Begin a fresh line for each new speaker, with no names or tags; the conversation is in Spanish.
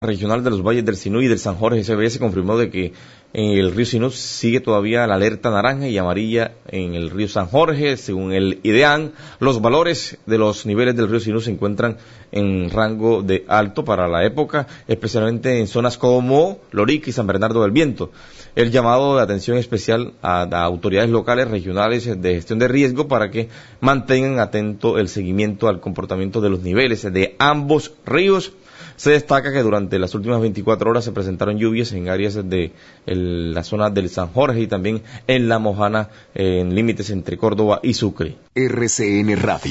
Regional de los Valles del Sinú y del San Jorge SBS confirmó de que en el río Sinú sigue todavía la alerta naranja y amarilla en el río San Jorge. Según el IDEAN, los valores de los niveles del río Sinú se encuentran en rango de alto para la época, especialmente en zonas como Lorica y San Bernardo del Viento. El llamado de atención especial a autoridades locales, regionales de gestión de riesgo para que mantengan atento el seguimiento al comportamiento de los niveles de ambos ríos. Se destaca que durante las últimas 24 horas se presentaron lluvias en áreas de la zona del San Jorge y también en La Mojana, en límites entre Córdoba y Sucre.
RCN Radio.